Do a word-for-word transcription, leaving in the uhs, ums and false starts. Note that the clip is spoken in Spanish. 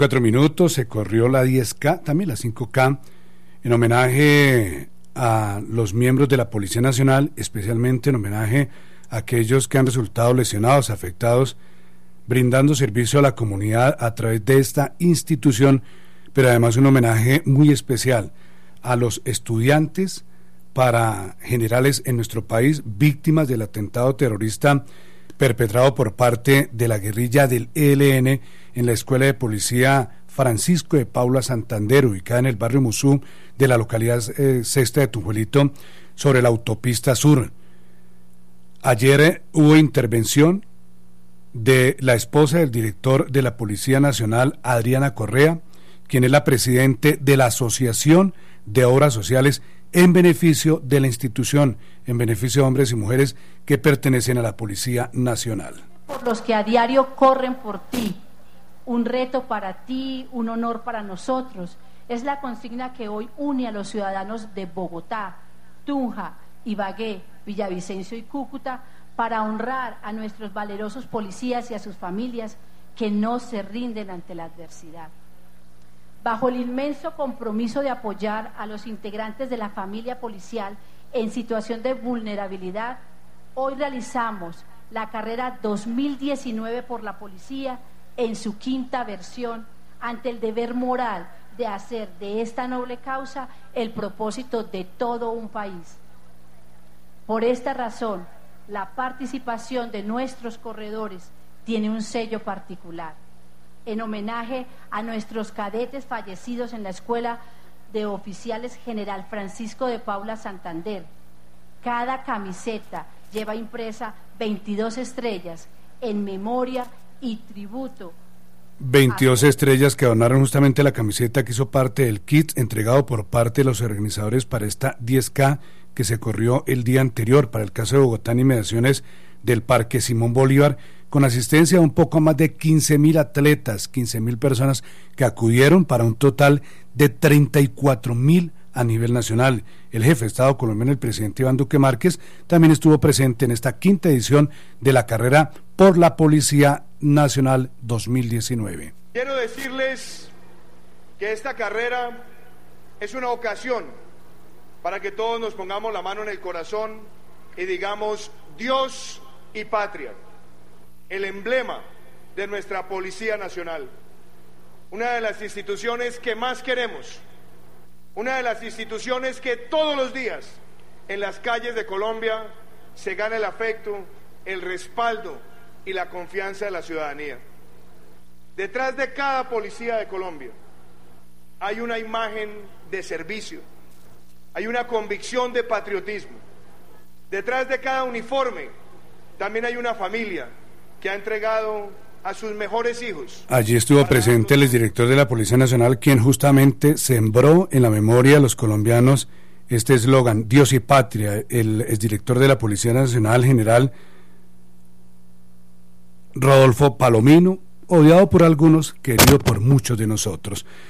Cuatro minutos, se corrió la diez K, también la cinco K, en homenaje a los miembros de la Policía Nacional, especialmente en homenaje a aquellos que han resultado lesionados, afectados, brindando servicio a la comunidad a través de esta institución, pero además un homenaje muy especial a los estudiantes para generales en nuestro país, víctimas del atentado terrorista perpetrado por parte de la guerrilla del E L N en la Escuela de Policía Francisco de Paula Santander, ubicada en el barrio Musú de la localidad eh, sexta de Tunjuelito, sobre la autopista sur. Ayer eh, hubo intervención de la esposa del director de la Policía Nacional, Adriana Correa, quien es la presidente de la Asociación de Obras Sociales en beneficio de la institución, en beneficio de hombres y mujeres que pertenecen a la Policía Nacional. Por los que a diario corren por ti, un reto para ti, un honor para nosotros, es la consigna que hoy une a los ciudadanos de Bogotá, Tunja, Ibagué, Villavicencio y Cúcuta para honrar a nuestros valerosos policías y a sus familias que no se rinden ante la adversidad. Bajo el inmenso compromiso de apoyar a los integrantes de la familia policial en situación de vulnerabilidad, hoy realizamos la carrera dos mil diecinueve por la policía en su quinta versión, ante el deber moral de hacer de esta noble causa el propósito de todo un país. Por esta razón, la participación de nuestros corredores tiene un sello particular. En homenaje a nuestros cadetes fallecidos en la Escuela de Oficiales General Francisco de Paula Santander, cada camiseta lleva impresa veintidós estrellas en memoria y tributo. veintidós estrellas que adornaron justamente la camiseta que hizo parte del kit entregado por parte de los organizadores para esta diez K que se corrió el día anterior para el caso de Bogotá en inmediaciones del Parque Simón Bolívar, con asistencia de un poco más de quince mil atletas, quince mil personas que acudieron para un total de treinta y cuatro mil a nivel nacional. El jefe de Estado colombiano, el presidente Iván Duque Márquez, también estuvo presente en esta quinta edición de la carrera por la Policía Nacional dos mil diecinueve. Quiero decirles que esta carrera es una ocasión para que todos nos pongamos la mano en el corazón y digamos Dios y patria, el emblema de nuestra Policía Nacional, una de las instituciones que más queremos, una de las instituciones que todos los días en las calles de Colombia se gana el afecto, el respaldo y la confianza de la ciudadanía. Detrás de cada policía de Colombia hay una imagen de servicio, hay una convicción de patriotismo. Detrás de cada uniforme también hay una familia que ha entregado a sus mejores hijos. Allí estuvo presente el exdirector de la Policía Nacional, quien justamente sembró en la memoria de los colombianos este eslogan, Dios y patria. El exdirector de la Policía Nacional, general Rodolfo Palomino, odiado por algunos, querido por muchos de nosotros.